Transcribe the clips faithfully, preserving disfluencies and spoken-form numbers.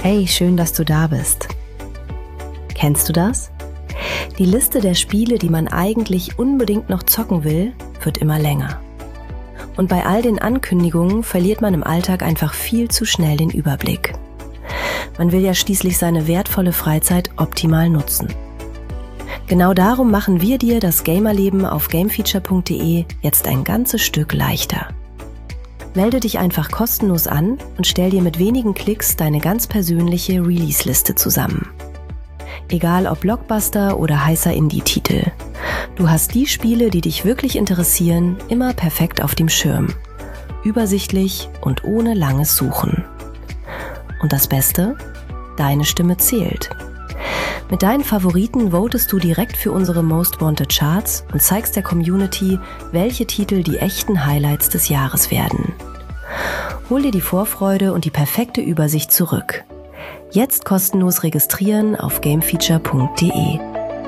Hey, schön, dass du da bist. Kennst du das? Die Liste der Spiele, die man eigentlich unbedingt noch zocken will, wird immer länger. Und bei all den Ankündigungen verliert man im Alltag einfach viel zu schnell den Überblick. Man will ja schließlich seine wertvolle Freizeit optimal nutzen. Genau darum machen wir dir das Gamerleben auf gamefeature punkt de jetzt ein ganzes Stück leichter. Melde dich einfach kostenlos an und stell dir mit wenigen Klicks deine ganz persönliche Release-Liste zusammen. Egal ob Blockbuster oder heißer Indie-Titel. Du hast die Spiele, die dich wirklich interessieren, immer perfekt auf dem Schirm. Übersichtlich und ohne langes Suchen. Und das Beste? Deine Stimme zählt. Mit deinen Favoriten votest du direkt für unsere Most Wanted Charts und zeigst der Community, welche Titel die echten Highlights des Jahres werden. Hol dir die Vorfreude und die perfekte Übersicht zurück. Jetzt kostenlos registrieren auf gamefeature punkt de.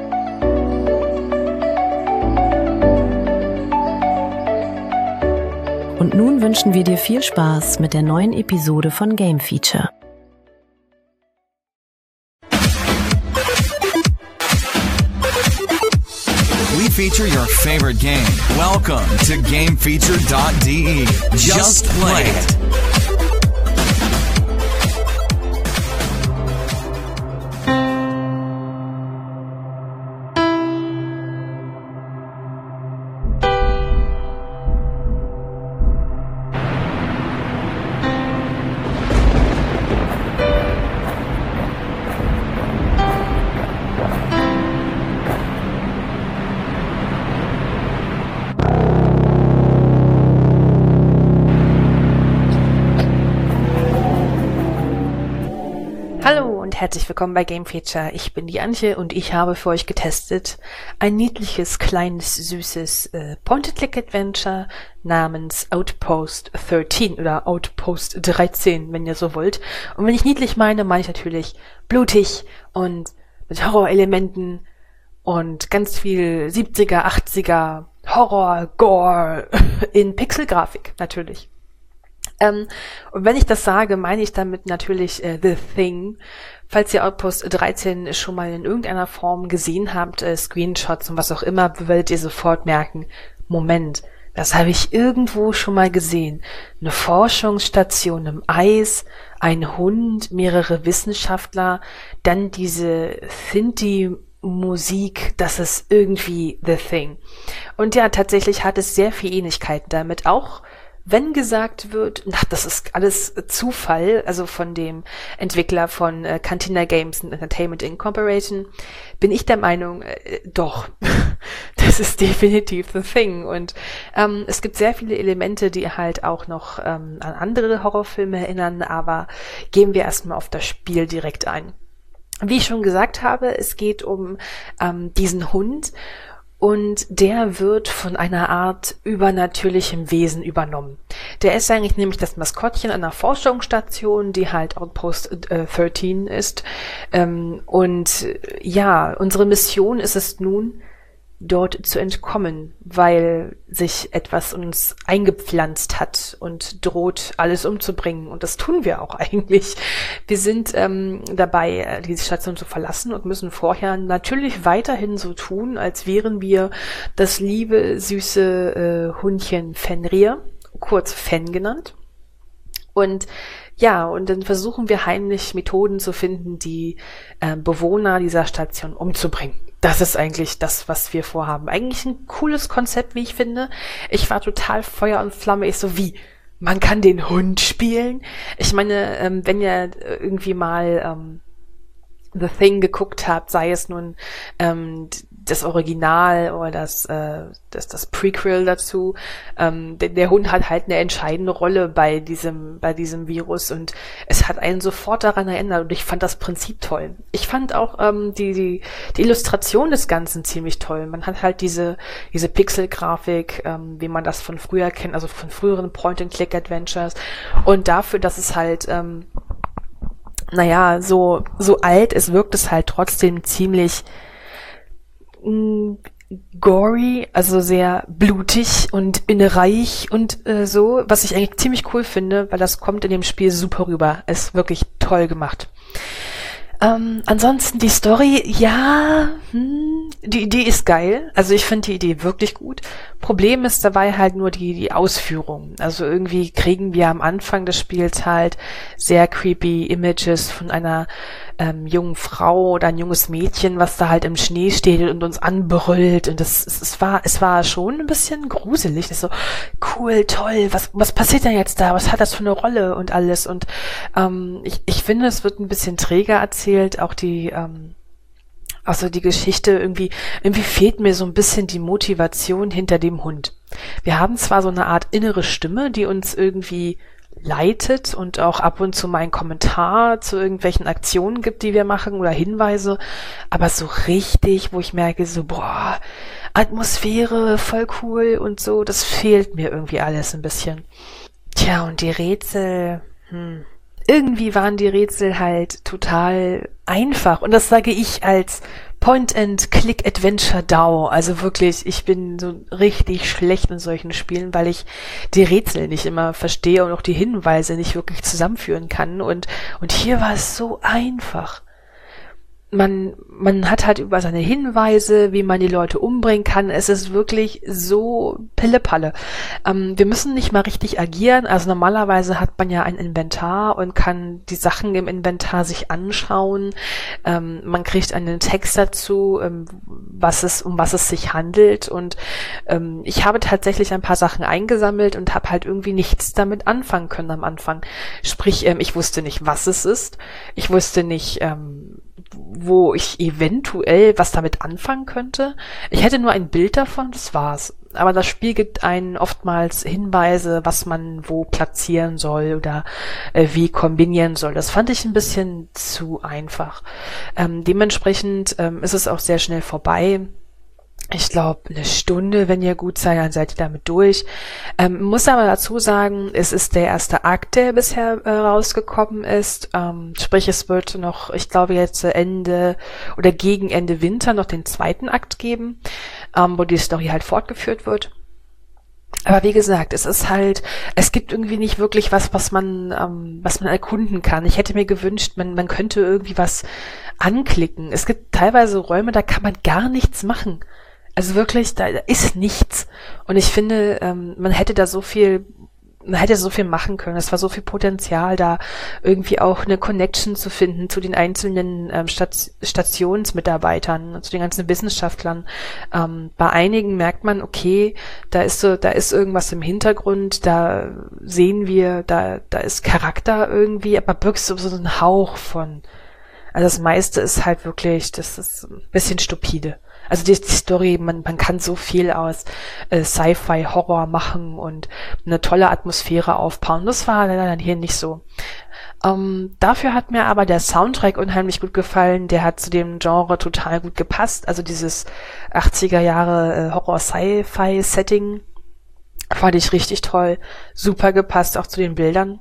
Und nun wünschen wir dir viel Spaß mit der neuen Episode von Game Feature. We feature your favorite game. Welcome to game feature dot de. Just play it. Herzlich willkommen bei Game Feature. Ich bin die Antje und ich habe für euch getestet ein niedliches, kleines, süßes äh, Point-and-Click-Adventure namens Outpost dreizehn oder Outpost dreizehn, wenn ihr so wollt. Und wenn ich niedlich meine, meine ich natürlich blutig und mit Horrorelementen und ganz viel siebziger, achtziger Horror, Gore in Pixelgrafik natürlich. Ähm, und wenn ich das sage, meine ich damit natürlich äh, The Thing. Falls ihr Outpost dreizehn schon mal in irgendeiner Form gesehen habt, äh, Screenshots und was auch immer, werdet ihr sofort merken, Moment, das habe ich irgendwo schon mal gesehen. Eine Forschungsstation im Eis, ein Hund, mehrere Wissenschaftler, dann diese Synthi-Musik, das ist irgendwie The Thing. Und ja, tatsächlich hat es sehr viel Ähnlichkeiten damit, auch wenn gesagt wird, ach, das ist alles Zufall, also von dem Entwickler von äh, Cantina Games and Entertainment Incorporated, bin ich der Meinung, äh, doch, das ist definitiv The Thing. Und ähm, es gibt sehr viele Elemente, die halt auch noch ähm, an andere Horrorfilme erinnern, aber gehen wir erstmal auf das Spiel direkt ein. Wie ich schon gesagt habe, es geht um ähm, diesen Hund, und der wird von einer Art übernatürlichem Wesen übernommen. Der ist eigentlich nämlich das Maskottchen einer Forschungsstation, die halt Outpost äh, dreizehn ist. Ähm, und ja, unsere Mission ist es nun, dort zu entkommen, weil sich etwas uns eingepflanzt hat und droht, alles umzubringen. Und das tun wir auch eigentlich. Wir sind ähm, dabei, diese Station zu verlassen und müssen vorher natürlich weiterhin so tun, als wären wir das liebe, süße äh, Hundchen Fenrir, kurz Fen genannt. Und ja, und dann versuchen wir heimlich Methoden zu finden, die äh, Bewohner dieser Station umzubringen. Das ist eigentlich das, was wir vorhaben. Eigentlich ein cooles Konzept, wie ich finde. Ich war total Feuer und Flamme. Ich so, wie? Man kann den Hund spielen? Ich meine, ähm, wenn ihr irgendwie mal ähm, The Thing geguckt habt, sei es nun ähm, das Original oder das, äh, das, das Prequel dazu, ähm, der, der Hund hat halt eine entscheidende Rolle bei diesem, bei diesem Virus und es hat einen sofort daran erinnert und ich fand das Prinzip toll. Ich fand auch ähm, die, die, die Illustration des Ganzen ziemlich toll. Man hat halt diese, diese Pixel-Grafik, ähm, wie man das von früher kennt, also von früheren Point-and-Click-Adventures und dafür, dass es halt, ähm, naja, so, so alt ist, wirkt es halt trotzdem ziemlich gory, also sehr blutig und innereich und äh, so, was ich eigentlich ziemlich cool finde, weil das kommt in dem Spiel super rüber. Ist wirklich toll gemacht. Ähm, ansonsten die Story, ja, hm, die Idee ist geil. Also ich finde die Idee wirklich gut. Problem ist dabei halt nur die, die Ausführung. Also irgendwie kriegen wir am Anfang des Spiels halt sehr creepy Images von einer ähm, jungen Frau oder ein junges Mädchen, was da halt im Schnee steht und uns anbrüllt. Und das, es, es war, es war schon ein bisschen gruselig. Das ist so, cool, toll, was, was passiert denn jetzt da? Was hat das für eine Rolle und alles? Und ähm, ich, ich finde, es wird ein bisschen träger erzählt, auch die, ähm, also die Geschichte, irgendwie, irgendwie fehlt mir so ein bisschen die Motivation hinter dem Hund. Wir haben zwar so eine Art innere Stimme, die uns irgendwie leitet und auch ab und zu mal einen Kommentar zu irgendwelchen Aktionen gibt, die wir machen oder Hinweise, aber so richtig, wo ich merke, so, boah, Atmosphäre, voll cool und so, das fehlt mir irgendwie alles ein bisschen. Tja, und die Rätsel, hm, irgendwie waren die Rätsel halt total einfach. Und das sage ich als Point-and-Click-Adventure-D A O. Also wirklich, ich bin so richtig schlecht in solchen Spielen, weil ich die Rätsel nicht immer verstehe und auch die Hinweise nicht wirklich zusammenführen kann. Und, und hier war es so einfach. Man, man hat halt über seine Hinweise, wie man die Leute umbringen kann. Es ist wirklich so Pille-Palle. Ähm, wir müssen nicht mal richtig agieren. Also normalerweise hat man ja ein Inventar und kann die Sachen im Inventar sich anschauen. Ähm, man kriegt einen Text dazu, ähm, was es, um was es sich handelt. Und ähm, ich habe tatsächlich ein paar Sachen eingesammelt und habe halt irgendwie nichts damit anfangen können am Anfang. Sprich, ähm, ich wusste nicht, was es ist. Ich wusste nicht, ähm, wo ich eventuell was damit anfangen könnte. Ich hätte nur ein Bild davon, das war's. Aber das Spiel gibt einen oftmals Hinweise, was man wo platzieren soll oder äh, wie kombinieren soll. Das fand ich ein bisschen zu einfach. Ähm, dementsprechend ähm, ist es auch sehr schnell vorbei. Ich glaube, eine Stunde, wenn ihr gut seid, dann seid ihr damit durch. Ähm, muss aber dazu sagen, es ist der erste Akt, der bisher äh, rausgekommen ist. Ähm, sprich, es wird noch, ich glaube jetzt Ende oder gegen Ende Winter noch den zweiten Akt geben, ähm, wo die Story halt fortgeführt wird. Aber wie gesagt, es ist halt, es gibt irgendwie nicht wirklich was, was man, ähm, was man erkunden kann. Ich hätte mir gewünscht, man, man könnte irgendwie was anklicken. Es gibt teilweise Räume, da kann man gar nichts machen. Also wirklich, da ist nichts. Und ich finde, ähm, man hätte da so viel, man hätte so viel machen können. Es war so viel Potenzial da, irgendwie auch eine Connection zu finden zu den einzelnen ähm, Stat- Stationsmitarbeitern, zu den ganzen Wissenschaftlern. Ähm, bei einigen merkt man, okay, da ist so, da ist irgendwas im Hintergrund, da sehen wir, da, da ist Charakter irgendwie, aber wirklich so, so ein Hauch von. Also das meiste ist halt wirklich, das ist ein bisschen stupide. Also die, die Story, man, man kann so viel aus äh, Sci-Fi, Horror machen und eine tolle Atmosphäre aufbauen. Das war leider dann hier nicht so. Ähm, dafür hat mir aber der Soundtrack unheimlich gut gefallen. Der hat zu dem Genre total gut gepasst. Also dieses achtziger Jahre äh, Horror-Sci-Fi-Setting fand ich richtig toll. Super gepasst, auch zu den Bildern.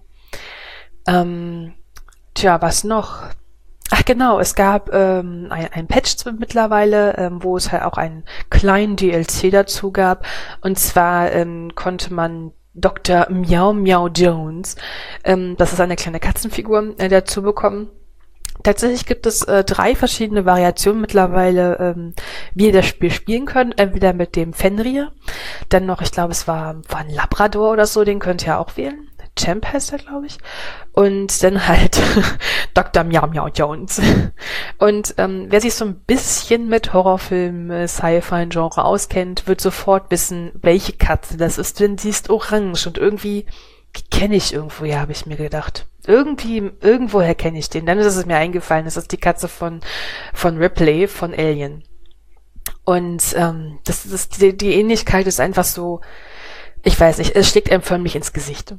Ähm, tja, was noch? Ach genau, es gab ähm, ein, ein Patch mittlerweile, ähm, wo es halt auch einen kleinen D L C dazu gab. Und zwar ähm, konnte man Doktor Meow Meow Jones, ähm, das ist eine kleine Katzenfigur, äh, dazu bekommen. Tatsächlich gibt es äh, drei verschiedene Variationen mittlerweile, ähm, wie ihr das Spiel spielen könnt. Entweder mit dem Fenrir, dann noch, ich glaube, es war, war ein Labrador oder so, den könnt ihr auch wählen. Champ heißt er, glaube ich. Und dann halt Doktor Meow Meow Jones. Und ähm, wer sich so ein bisschen mit Horrorfilm, äh, Sci-Fi-Genre auskennt, wird sofort wissen, welche Katze das ist, denn sie ist orange und irgendwie kenne ich irgendwoher, habe ich mir gedacht. Irgendwie, irgendwoher kenne ich den. Dann ist es mir eingefallen, das ist die Katze von, von Ripley, von Alien. Und ähm, das, das, die, die Ähnlichkeit ist einfach so, ich weiß nicht, es schlägt einem förmlich ins Gesicht.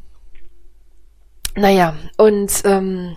Naja, und ähm,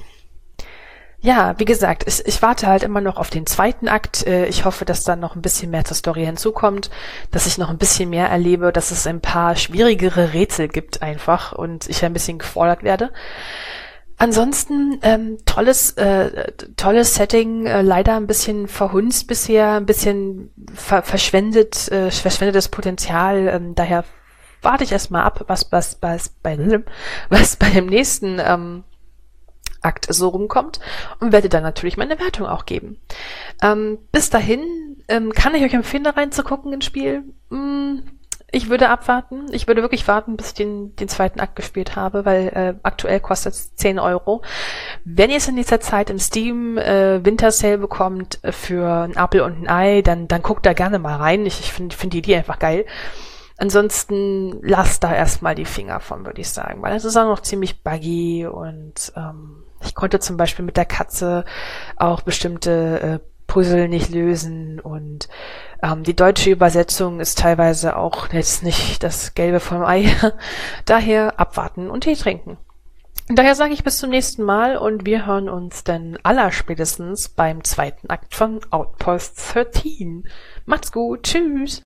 ja, wie gesagt, ich, ich warte halt immer noch auf den zweiten Akt. Äh, ich hoffe, dass dann noch ein bisschen mehr zur Story hinzukommt, dass ich noch ein bisschen mehr erlebe, dass es ein paar schwierigere Rätsel gibt einfach und ich ein bisschen gefordert werde. Ansonsten ähm, tolles, äh, tolles Setting, äh, leider ein bisschen verhunzt bisher, ein bisschen ver verschwendet, äh, verschwendetes Potenzial. Ähm, daher warte ich erstmal ab, was, was, was, bei, was bei dem nächsten ähm, Akt so rumkommt und werde dann natürlich meine Wertung auch geben. Ähm, bis dahin ähm, kann ich euch empfehlen, da reinzugucken ins Spiel. Hm, Ich würde abwarten. Ich würde wirklich warten, bis ich den, den zweiten Akt gespielt habe, weil äh, aktuell kostet es zehn Euro. Wenn ihr es in dieser Zeit im Steam äh, Winter Sale bekommt äh, für ein Apfel und ein Ei, dann, dann guckt da gerne mal rein. Ich, ich finde find die Idee einfach geil. Ansonsten lasst da erstmal die Finger von, würde ich sagen, weil es ist auch noch ziemlich buggy und ähm, ich konnte zum Beispiel mit der Katze auch bestimmte äh, Puzzle nicht lösen und ähm, die deutsche Übersetzung ist teilweise auch jetzt nicht das Gelbe vom Ei. Daher abwarten und Tee trinken. Daher sage ich bis zum nächsten Mal und wir hören uns dann allerspätestens beim zweiten Akt von Outpost dreizehn. Macht's gut, tschüss!